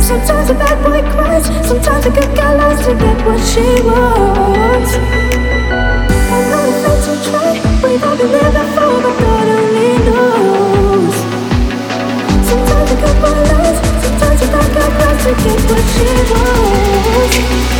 Sometimes a bad boy cries, sometimes a good girl lies to get what she wants. I'm not afraid to try, we've all been there before, but God only knows. Sometimes a good boy lies, sometimes a bad girl cries to get what she wants.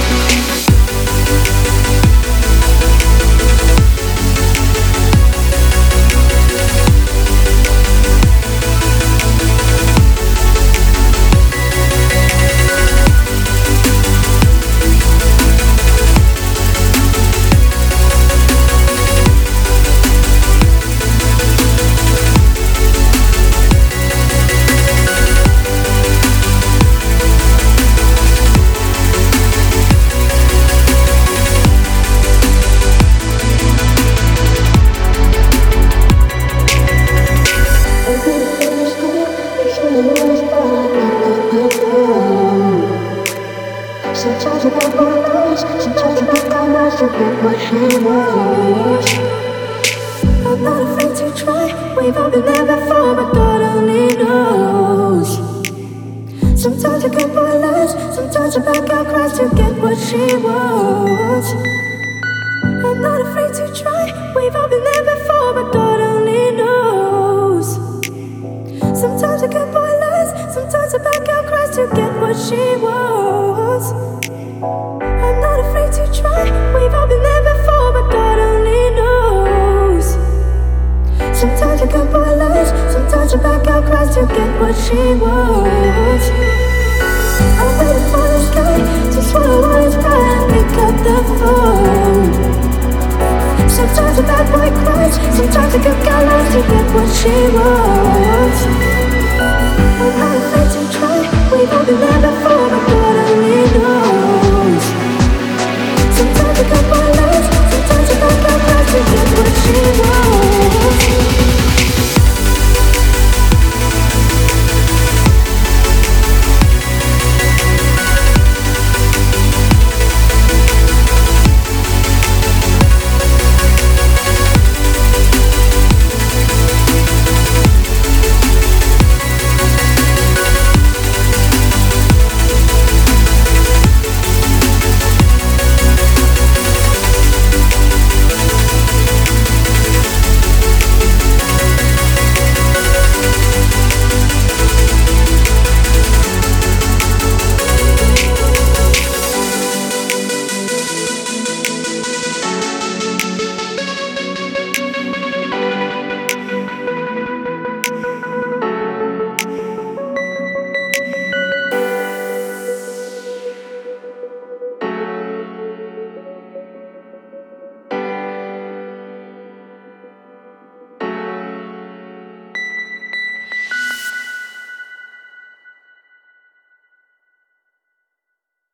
Sometimes I got more lies, sometimes I got my lies to get what she wants. I'm not afraid to try, we've all been there before, but God only knows. Sometimes I got more lies, sometimes a bad girl cries to get what she wants. I'm not afraid to try, we've all been there before, but God only knows. Sometimes a good boy lies, sometimes a bad girl cries to get what she wants. I'm not afraid to try, we've all been there before, but God only knows. Sometimes a good boy lies, sometimes a bad girl cries to get what she wants. I'm waiting for this guy to swallow all his pride and pick up the phone. Sometimes a bad boy cries, sometimes a good girl lies to get what she wants. I'm not afraid to try, we've all been there before.